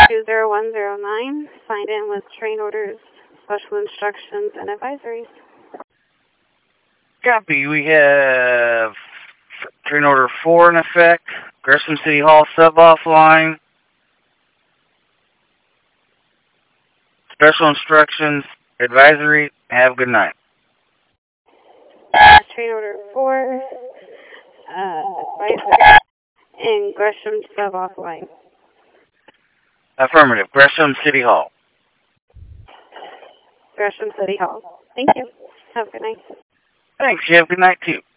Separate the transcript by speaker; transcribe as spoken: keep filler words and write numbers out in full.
Speaker 1: two zero one zero nine, signed in with train orders, special instructions, and advisories.
Speaker 2: Copy. We have train order four in effect. Gresham City Hall sub-off line. Special instructions, advisory. Have a good night.
Speaker 1: Train order four, uh, advisory, and Gresham sub-off line.
Speaker 2: Affirmative. Gresham City Hall.
Speaker 1: Gresham City Hall. Thank you. Have a good night.
Speaker 2: Thanks. You have a good night, too.